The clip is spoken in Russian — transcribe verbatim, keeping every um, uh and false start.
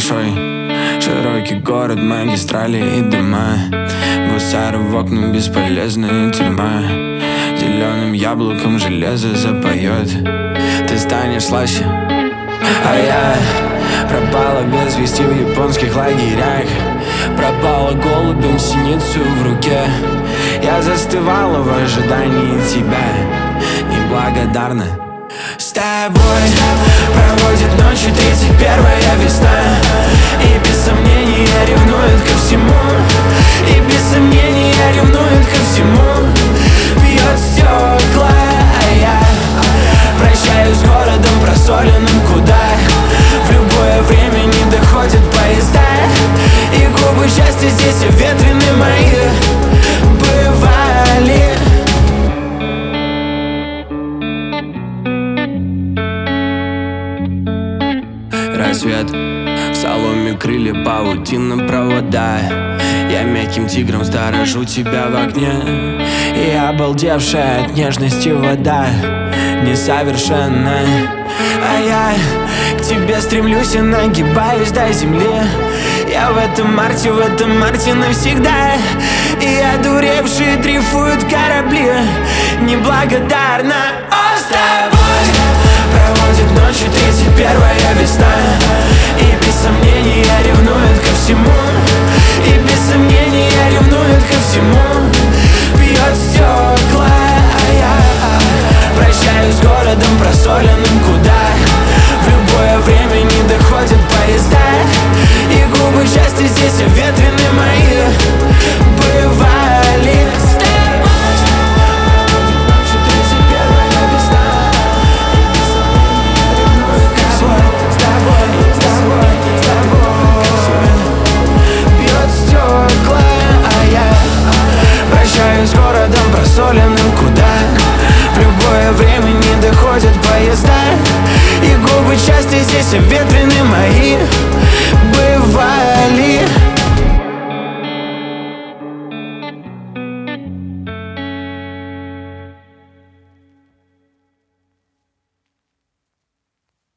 большой, широкий город, магистрали и дома. Гусары в окнах, бесполезная тюрьма. Зеленым яблоком железо запоет. Ты станешь слаще, а я пропала без вести в японских лагерях. Пропала голубем синицу в руке. Я застывала в ожидании тебя, неблагодарна. С тобой проводит ночи тридцать первая весна. И без сомнения ревнует ко всему. И без сомнения ревнует ко всему. Бьет стекла, а я прощаюсь с городом просоленным, куда в любое время не доходят поезда. И губы счастья здесь ветрены мои бывали. Рассвет, в соломе крылья, паутина провода. Я мягким тигром сторожу тебя в окне. И обалдевшая от нежности вода несовершенна. А я к тебе стремлюсь и нагибаюсь до земли. Я в этом марте, в этом марте навсегда. И одуревшие дрейфуют корабли. Неблагодарна. О, с тобой проводит ночи тридцать первая весна. И без сомнения ревнует ко всему. И без сомнения ревнует ко всему. Бьет стекла, а я прощаюсь с городом просоленным, куда в любое время не доходят поезда. И губы счастья здесь ветрены мои бывали. С тобой ночи тридцать первая весна. И без сомнения ревнует ко всему. С тобой, с тобой, с тобой бьет стекла, а я прощаюсь с городом просоленным, куда в любое время не доходят поезда. И губы счастья здесь ветрены мои